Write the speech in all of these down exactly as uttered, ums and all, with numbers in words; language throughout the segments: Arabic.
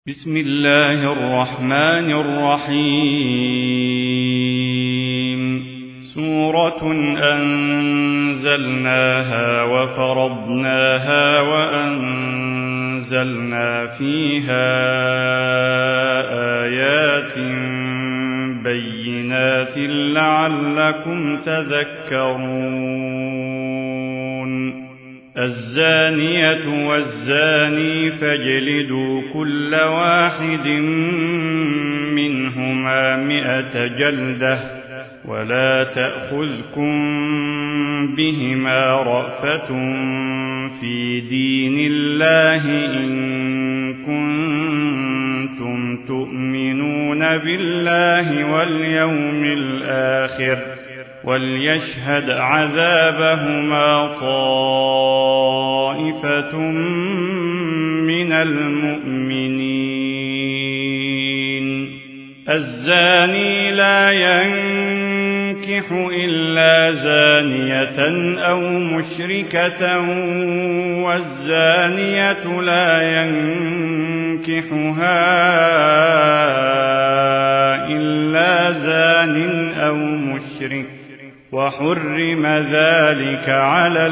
بسم الله الرحمن الرحيم سورة أنزلناها وفرضناها وأنزلنا فيها آيات بينات لعلكم تذكرون الزانية والزاني فاجلدوا كل واحد منهما مئة جلدة ولا تأخذكم بهما رأفة في دين الله إن كنتم تؤمنون بالله واليوم الآخر وليشهد عذابهما طائفة من المؤمنين الزاني لا ينكح إلا زانية أو مشركة والزانية لا ينكحها إلا زان أو مشرك وحرم ذلك على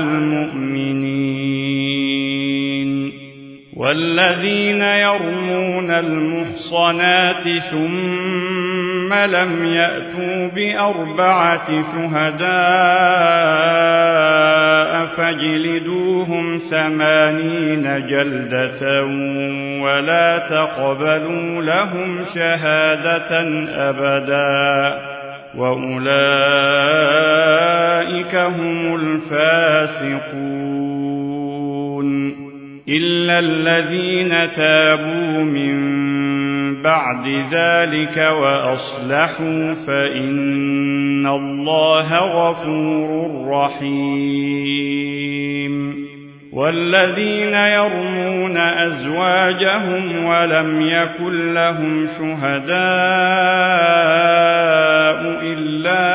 المؤمنين والذين يرمون المحصنات ثم لم يأتوا بأربعة شهداء فاجلدوهم ثمانين جلدة ولا تقبلوا لهم شهادة أبدا وأولئك هم الفاسقون إلا الذين تابوا من بعد ذلك وأصلحوا فإن الله غفور رحيم والذين يرمون أزواجهم ولم يكن لهم شهداء إلا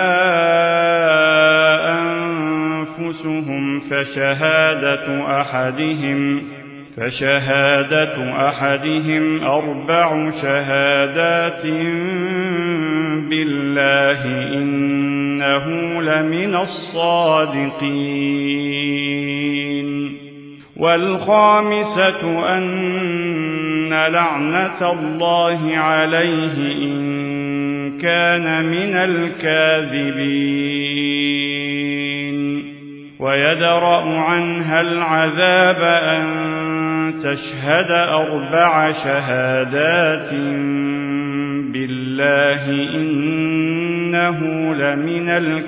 أنفسهم فشهادة أحدهم فشهادة أحدهم أربع شهادات بالله إنه لمن الصادقين والخامسة أن لعنة الله عليه إن كان من الكاذبين ويدرأ عنها العذاب أن تشهد أربع شهادات بالله إنه لمن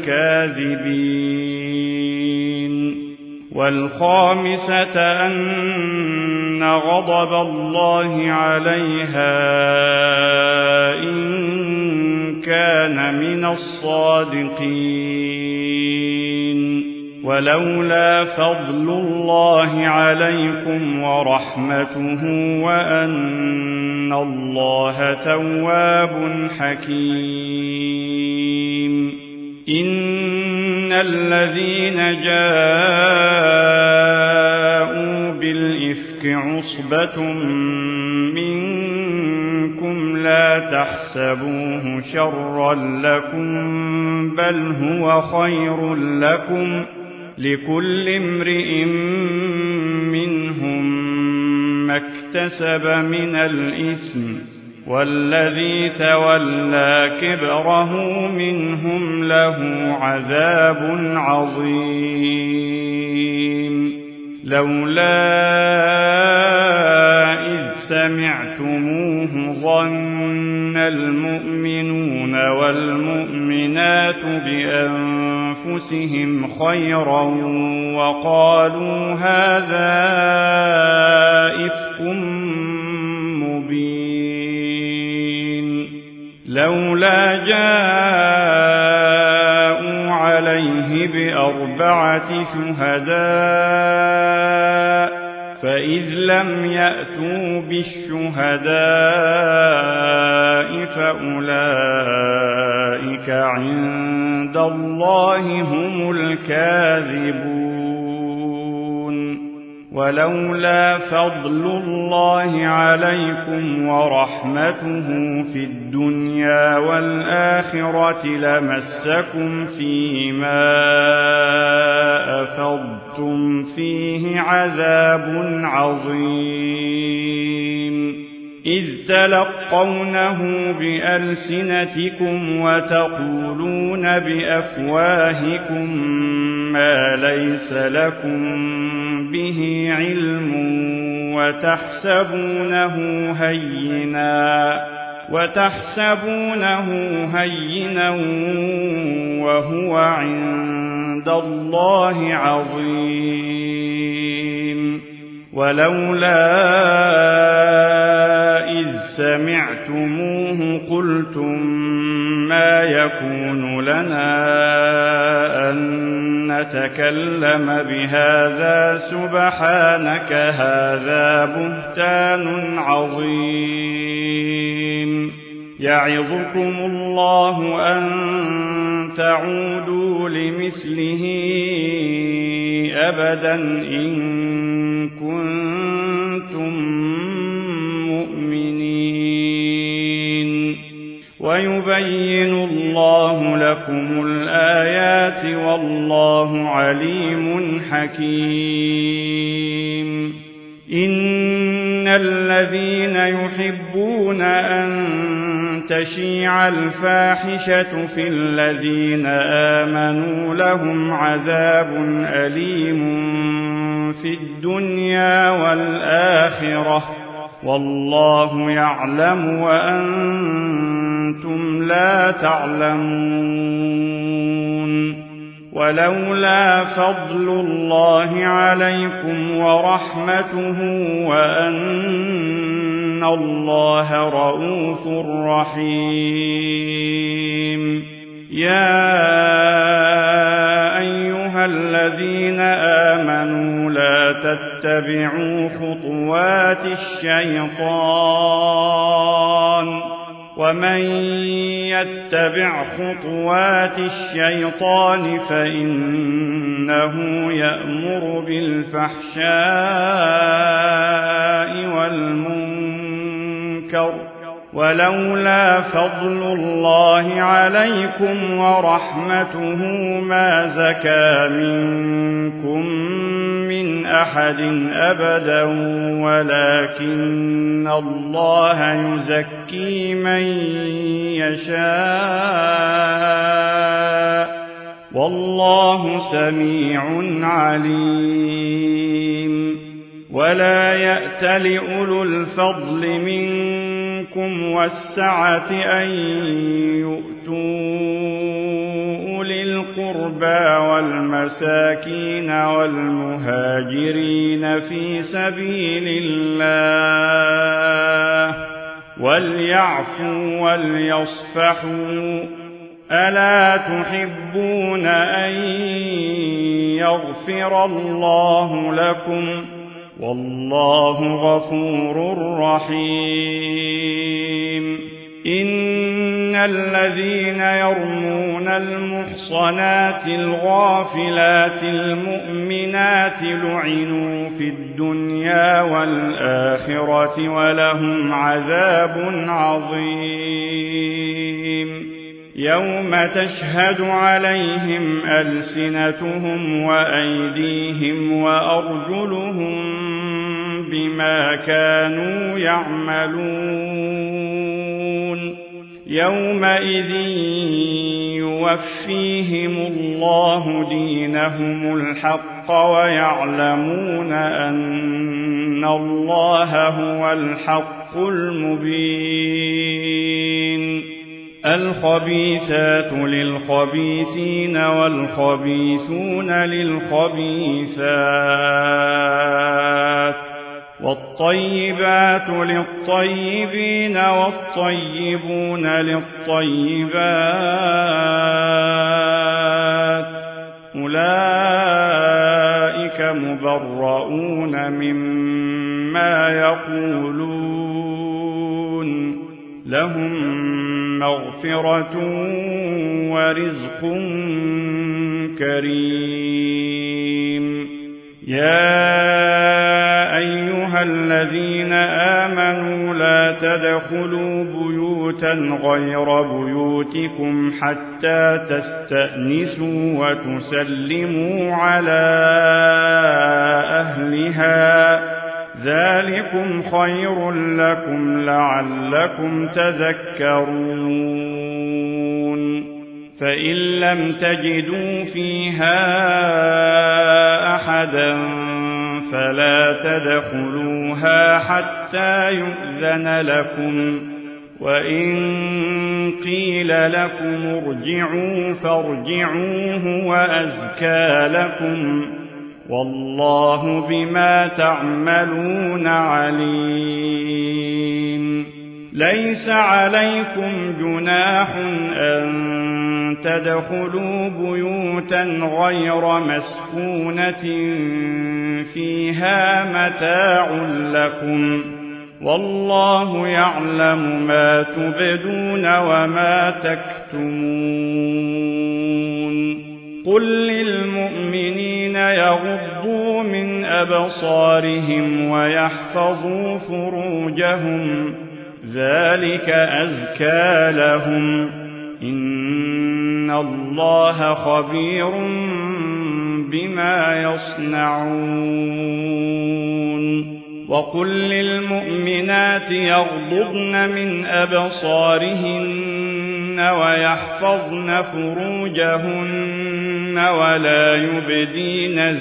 الكاذبين والخامسة أن غضب الله عليها إن كان من الصادقين ولولا فضل الله عليكم ورحمته وأن الله تواب حكيم إن الذين جاءوا بالإفك عصبة منكم لا تحسبوه شرا لكم بل هو خير لكم لكل امرئ منهم ما اكتسب من الإثم والذي تولى كبره منهم له عذاب عظيم لولا إذ سمعتموه ظن المؤمنون والمؤمنات بأنفسهم خيرا وقالوا هذا إفك مبين لولا جاءوا عليه بأربعة شهداء فإذ لم يأتوا بالشهداء فأولئك عند الله هم الكاذبون ولولا فضل الله عليكم ورحمته في الدنيا والآخرة لمسكم فيما أفضتم فيه عذاب عظيم إذ تلقونه بألسنتكم وتقولون بأفواهكم ما ليس لكم به علم وتحسبونه هينا وتحسبونه هينا وهو عند الله عظيم ولولا إذ سمعتموه قلتم ما يكون لنا أن نتكلم بهذا سبحانك هذا بهتان عظيم يعظكم الله أن تعودوا لمثله أبدا إن كنتم مؤمنين ويبين الله لكم الآيات والله عليم حكيم إن الذين يحبون أن تشيع الفاحشة في الذين آمنوا لهم عذاب أليم في الدنيا والآخرة والله يعلم وأنتم لا تعلمون ولولا فضل الله عليكم ورحمته وأن الله رؤوف رحيم يا أيها الذين آمنوا لا تتبعوا خطوات الشيطان ومن يتبع خطوات الشيطان فإنه يأمر بالفحشاء والمنكر ولولا فضل الله عليكم ورحمته ما زكى منكم من أحد أبدا ولكن الله يزكي من يشاء والله سميع عليم ولا يأتل أولو الفضل منكم والسعة أن يؤتوا أولي القربى والمساكين والمهاجرين في سبيل الله وليعفوا وليصفحوا ألا تحبون أن يغفر الله لكم والله غفور رحيم إن الذين يرمون المحصنات الغافلات المؤمنات لعنوا في الدنيا والآخرة ولهم عذاب عظيم يوم تشهد عليهم ألسنتهم وأيديهم وأرجلهم بما كانوا يعملون يومئذ يوفيهم الله دينهم الحق ويعلمون أن الله هو الحق المبين الخبيثات للخبيثين والخبيثون للخبيثات والطيبات للطيبين والطيبون للطيبات أولئك مبرؤون مما يقولون لهم مغفرة ورزق كريم يا أيها الذين آمنوا لا تدخلوا بيوتا غير بيوتكم حتى تستأنسوا وتسلموا على أهلها ذلكم خير لكم لعلكم تذكرون فإن لم تجدوا فيها أحدا فلا تدخلوها حتى يؤذن لكم وإن قيل لكم ارجعوا فارجعوا هو أزكى لكم والله بما تعملون عليم ليس عليكم جناح أن تدخلوا بيوتا غير مسكونة فيها متاع لكم والله يعلم ما تبدون وما تكتمون قل للمؤمنين يغضوا من أبصارهم ويحفظوا فروجهم ذلك أزكى لهم إن الله خبير بما يصنعون وقل للمؤمنات يغضضن من أبصارهن ويحفظن فروجهن ولا يبدين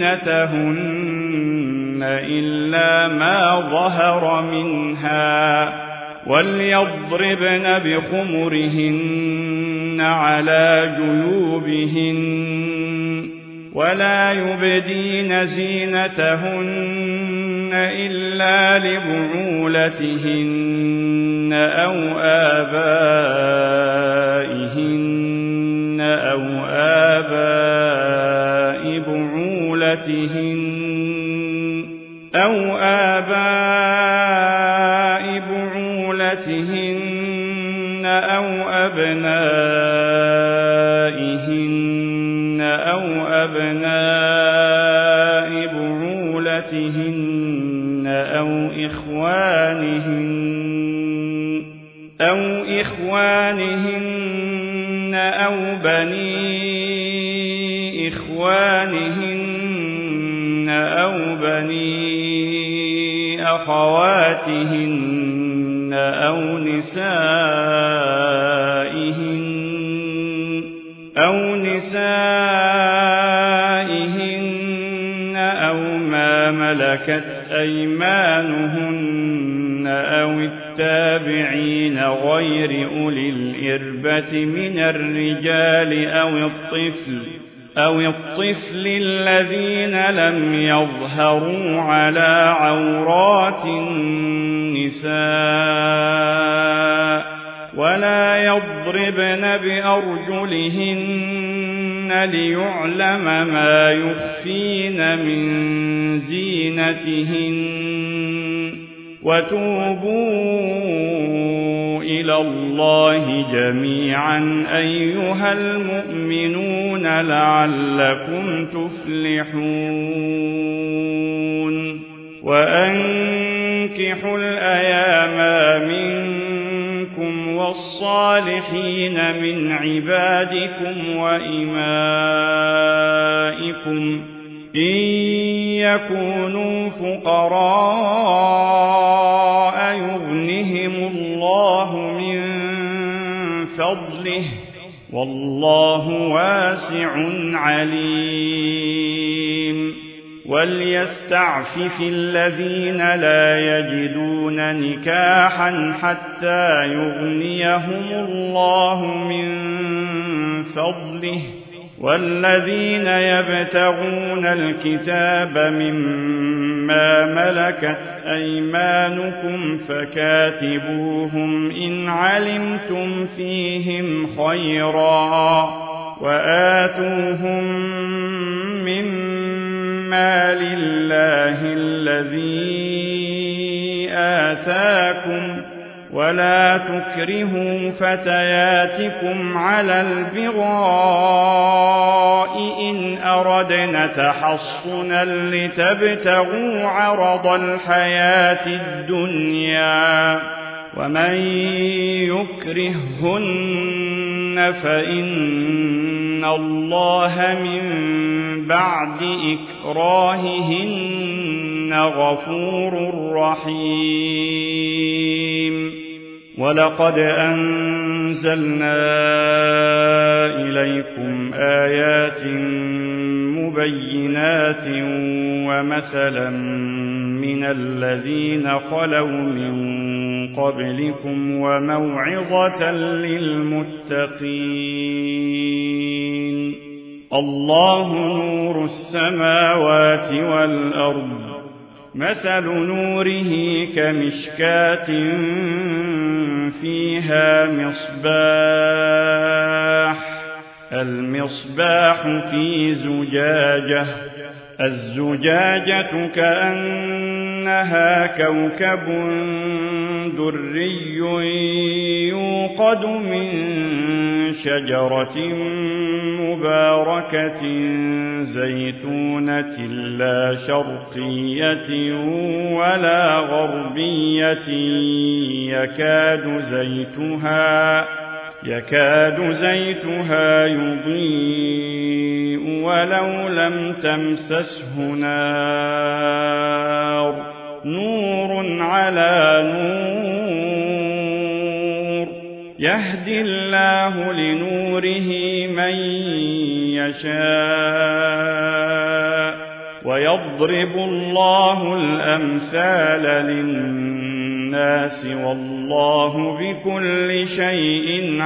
زينتهن إلا ما ظهر منها وليضربن بخمرهن على جيوبهن ولا يبدين زينتهن إلا لبعولتهن أو آبائهن أو آباء بعولتهن أو آباء بعولتهن أو أبنائهن أو أبناء بعولتهن أو إخوانهن أو إخوانهن أو بني إخوانهن أو بني أخواتهن أو نسائهن أو نسائهن أو ما ملكت أيمانهن أو التابعين غير أولي الإربة من الرجال أو الطفل أو الطفل الذين لم يظهروا على عورات النساء ولا يضربن بأرجلهن ليعلم ما يخفين من زينتهن وتوبوا إلى الله جميعا أيها المؤمنون لعلكم تفلحون وأنكحوا الأيام منكم والصالحين من عبادكم وإمائكم إن يكونوا فقراء يغنهم الله من فضله والله واسع عليم وليستعفف الذين لا يجدون نكاحا حتى يغنيهم الله من فضله والذين يبتغون الكتاب مما ملكت أيمانكم فكاتبوهم إن علمتم فيهم خيرا وآتوهم مما لله الذي آتاكم ولا تكرهوا فتياتكم على البغاء إن أردنا تحصنا لتبتغوا عرض الحياة الدنيا ومن يكرههن فإن الله من بعد إكراههن غفور رحيم ولقد أنزلنا إليكم آيات مبينات ومثلا من الذين خلوا من قبلكم وموعظة للمتقين الله نور السماوات والأرض مثل نوره كمشكاة فيها مصباح المصباح في زجاجة الزجاجة كأنها كوكب دري يوقد من شجرة مباركة زيتونة لا شرقية ولا غربية يكاد زيتها يكاد زيتها يضيء ولو لم تمسسه نار نور على نور يهدي الله لنوره من يشاء ويضرب الله الأمثال للناس والله بكل شيء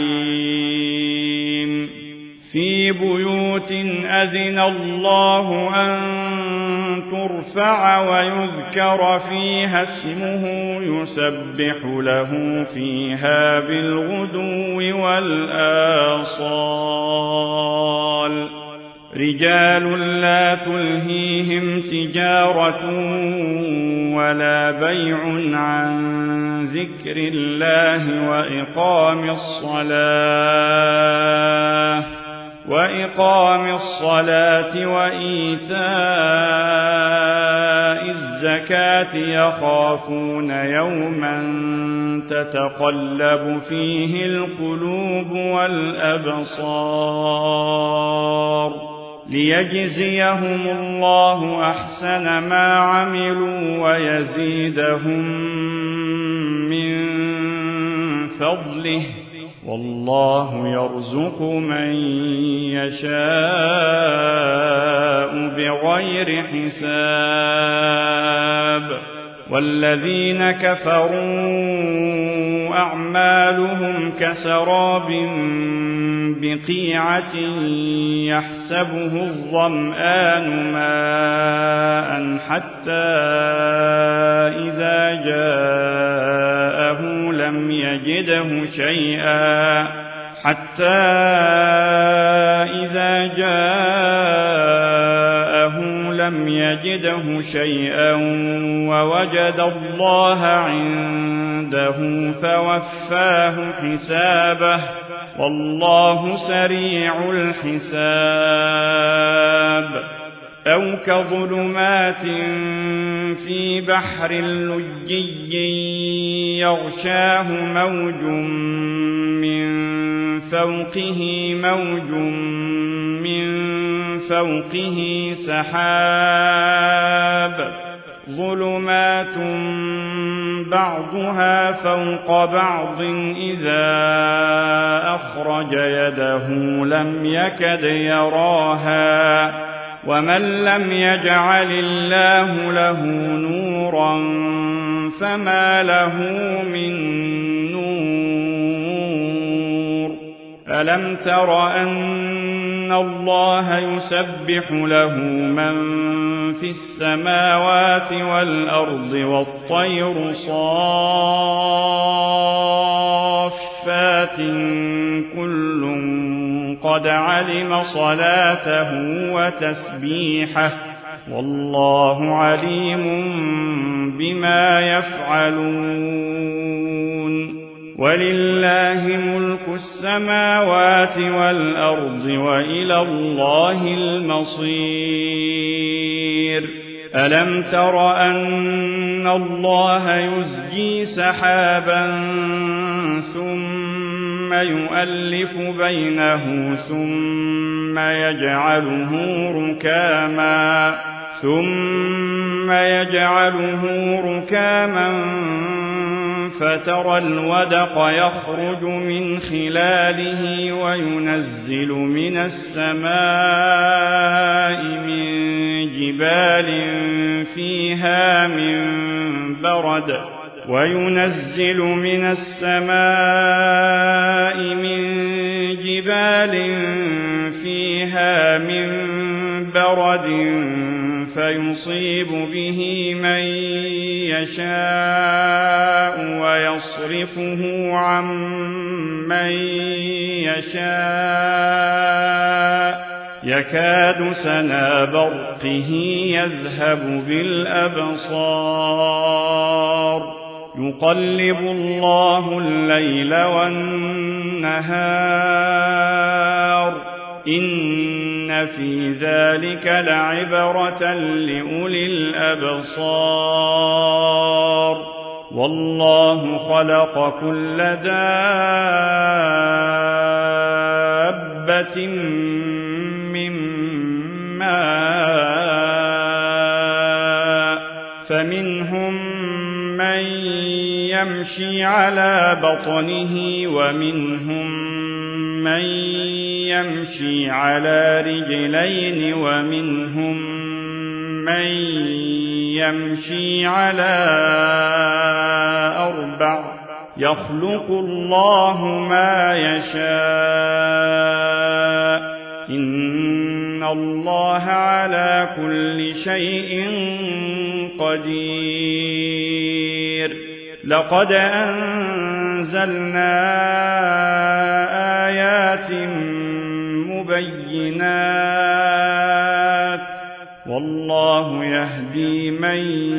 عليم في بيوت أذن الله أن ترفع ويذكر فيها اسمه يسبح له فيها بالغدو والآصال رجال لا تلهيهم تجارة ولا بيع عن ذكر الله وإقام الصلاة وإقام الصلاة وإيتاء الزكاة يخافون يوما تتقلب فيه القلوب والأبصار ليجزيهم الله أحسن ما عملوا ويزيدهم من فضله والله يرزق من يشاء بغير حساب والذين كفروا أعمالهم كسراب بقيعة يحسبه الظمآن ماء حتى إذا جاءه لم يجده شيئا حتى إذا جاءه لم يجده شيئا ووجد الله عنده فوفاه حسابه والله سريع الحساب أو كظلمات في بحر لجي يغشاه موج من فوقه موج من فوقه سحاب ظلمات بعضها فوق بعض إذا أخرج يده لم يكد يراها ومن لم يجعل الله له نورا فما له من نور ألم تر أن الله يسبح له من في السماوات والأرض والطير صافات كل قد علم صلاته وتسبيحه والله عليم بما يفعلون ولله ملك السماوات والأرض وإلى الله المصير ألم تر أن الله يزجي سحابا ثم يؤلف بينه ثم يجعله ركاما ثم يجعله ركاما فترى الودق يخرج من خلاله وينزل من السماء من جبال فيها من برد وينزل من السماء من جبال فيها من برد فيصيب به من يشاء ويصرفه عن من يشاء يكاد سنا برقه يذهب بالأبصار يقلب الله الليل والنهار إن في ذلك لعبرة لأولي الأبصار والله خلق كل دابة من ماء فمنهم من يمشي على بطنه ومنهم من يمشي على رجلين ومنهم من يمشي على أربع يخلق الله ما يشاء إن الله على كل شيء قدير لقد أنزلنا آيات مبينات والله يهدي من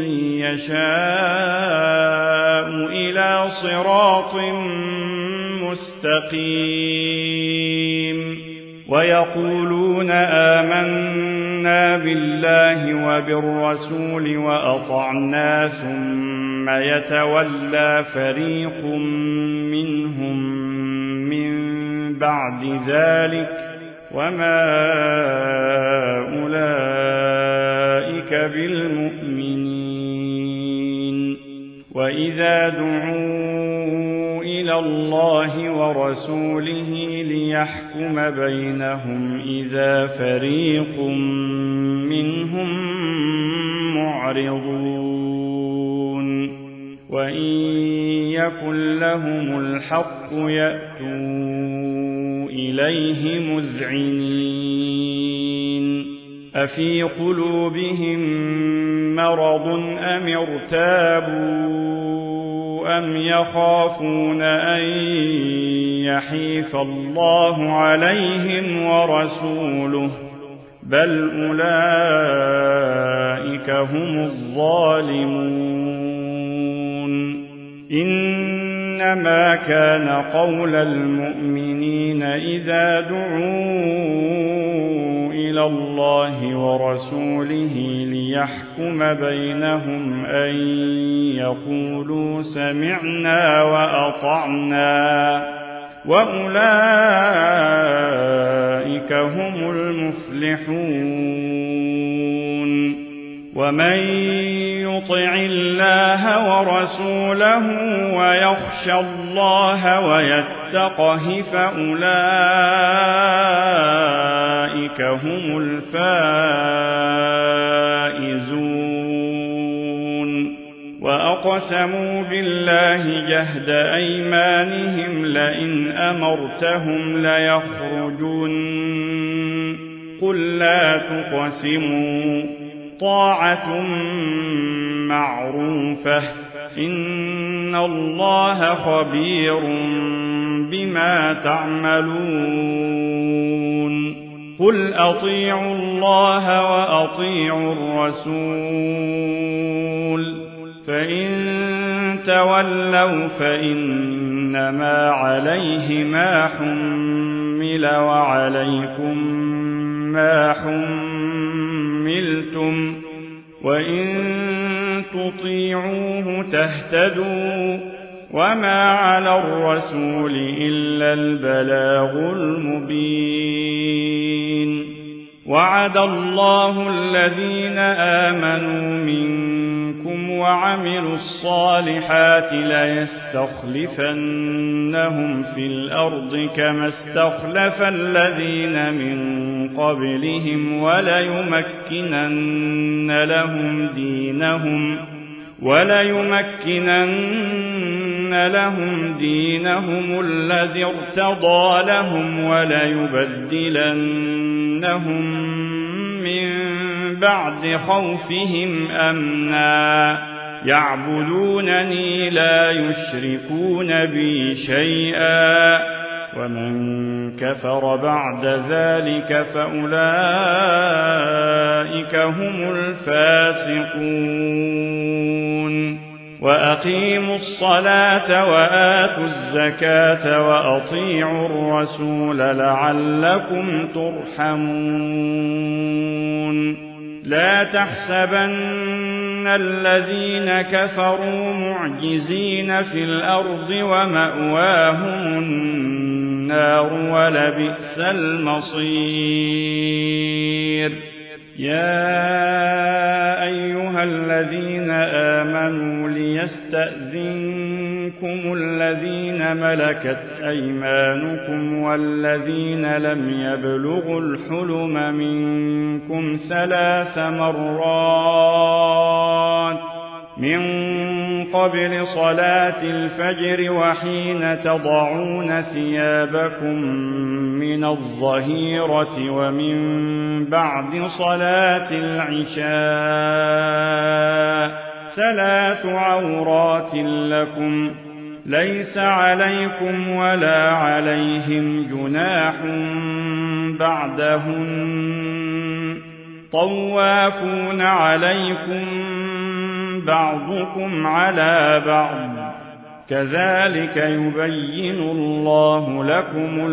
يشاء إلى صراط مستقيم ويقولون آمنا بالله وبالرسول وأطعنا ثم يتولى فريق منهم من بعد ذلك وما أولئك بالمؤمنين وإذا دعوا إلى الله ورسوله ليحكم بينهم إذا فريق منهم معرضون وإن يكن لهم الحق يأتوا إليه مذعنين أفي قلوبهم مرض أم ارتابوا أم يخافون أن يحيف الله عليهم ورسوله بل أولئك هم الظالمون إنما كان قول المؤمنين إذا دعوا إلى الله ورسوله ليحكم بينهم أن يقولوا سمعنا وأطعنا وأولئك هم المفلحون ومن يطع الله ورسوله ويخشى الله ويتقه فأولئك هم الفائزون وأقسموا بالله جهد أيمانهم لئن أمرتهم ليخرجون قل لا تقسموا طاعة معروفة إن الله خبير بما تعملون قل أطيعوا الله وأطيعوا الرسول فإن تولوا فإنما عليه ما حمل وعليكم ما حملتم وإن تطيعوه تهتدوا وما على الرسول إلا البلاغ المبين. وعد الله الذين آمنوا منكم وعملوا الصالحات ليستخلفنهم في الأرض كما استخلف الذين من قبلهم وليمكنن لهم دينهم وليمكنن لهم دينهم الذي ارتضى لهم وليبدلنهم من بعد خوفهم أمنا يعبدونني لا يشركون بي شيئا ومن كفر بعد ذلك فأولئك هم الفاسقون. وأقيموا الصلاة وآتوا الزكاة وأطيعوا الرسول لعلكم ترحمون. لا تحسبن الذين كفروا معجزين في الأرض ومأواهم النار ولبئس المصير. يا أيها الذين آمنوا ليستأذنكم الذين ملكت أيمانكم والذين لم يبلغوا الحلم منكم ثلاث مرات من قبل صلاة الفجر وحين تضعون ثيابكم من الظهيرة ومن بعد صلاة العشاء ثلاث عورات لكم ليس عليكم ولا عليهم جناح بعدهن طوافون عليكم بعضكم على بعض كذلك يبين الله لكم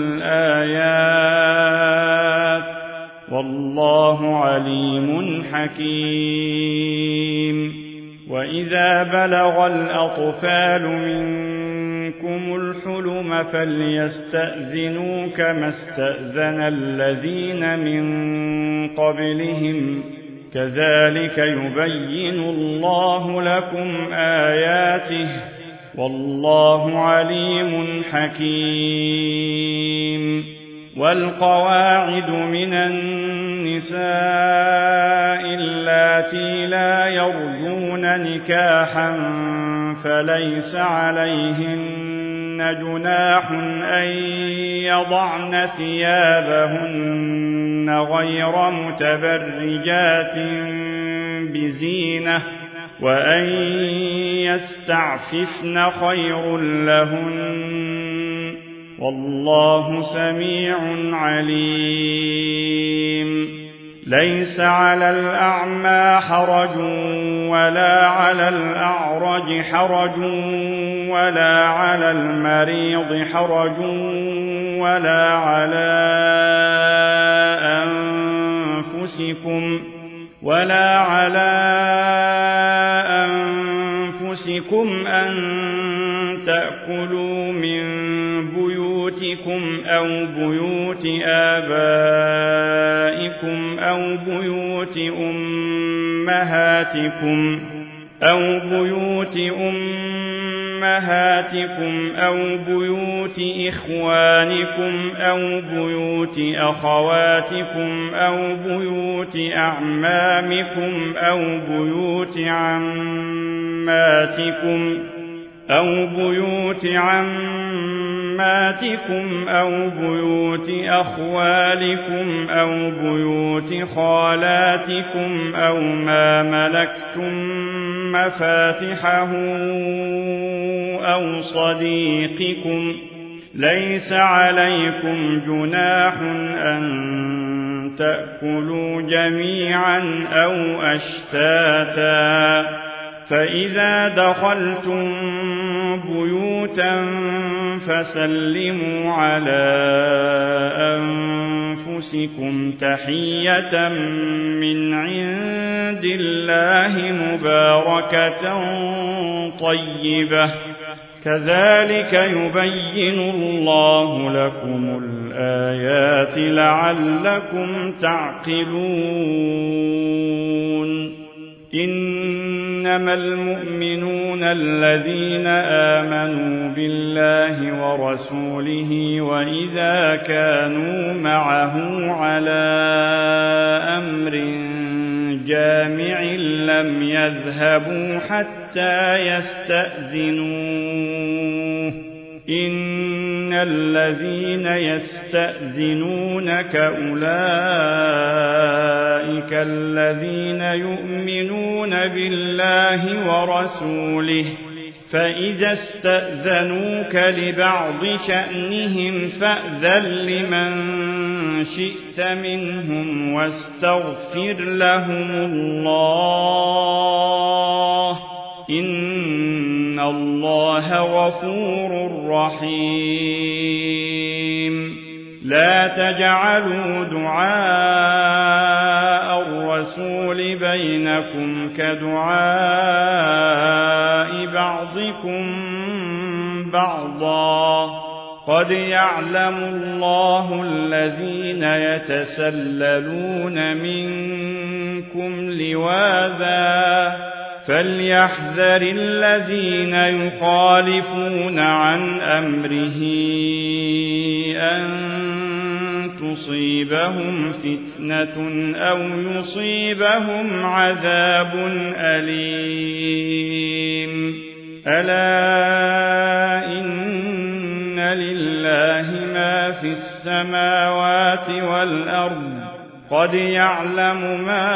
الآيات والله عليم حكيم. وإذا بلغ الأطفال منكم الحلم فليستأذنوا كما استأذن الذين من قبلهم كذلك يبين الله لكم آياته والله عليم حكيم. والقواعد من النساء اللاتي لا يرجون نكاحا فليس عليهن جناح أن يضعن ثيابهن غير متبرجات بزينة وأن يستعففن خير لهن والله سميع عليم. ليس على الأعمى حرج ولا على الأعرج حرج ولا على المريض حرج ولا على أنفسكم ولا على أنفسكم أن تأكلوا من بيوتكم أو بيوت آبائكم أو بيوت أمهاتكم أو بيوت أمهاتكم أو بيوت إخوانكم أو بيوت أخواتكم أو بيوت أعمامكم أو بيوت عماتكم أو بيوت عماتكم أو بيوت أخوالكم أو بيوت خالاتكم أو ما ملكتم مفاتحه أو صديقكم ليس عليكم جناح أن تأكلوا جميعا أو أشتاتا فإذا دخلتم بيوتا فسلموا على أنفسكم تحية من عند الله مباركة طيبة كذلك يبين الله لكم الآيات لعلكم تعقلون إنما المؤمنون الذين آمنوا بالله ورسوله وإذا كانوا معه على أمر جامع لم يذهبوا حتى يستأذنوه إن الذين يستأذنونك أولئك الذين يؤمنون بالله ورسوله فإذا استأذنوك لبعض شأنهم فأذن لمن شئت منهم واستغفر لهم الله إن الله غفور رحيم لا تجعلوا دعاء الرسول بينكم كدعاء بعضكم بعضا قد يعلم الله الذين يتسللون منكم لواذا فليحذر الذين يخالفون عن أمره أن تصيبهم فتنة أو يصيبهم عذاب أليم ألا إن لله ما في السماوات والأرض قد يعلم ما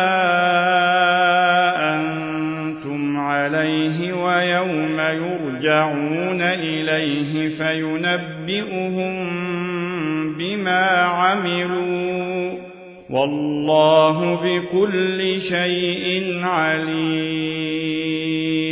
أنتم عليه ويوم يرجعون إليه فينبئهم بما عملوا والله بكل شيء عليم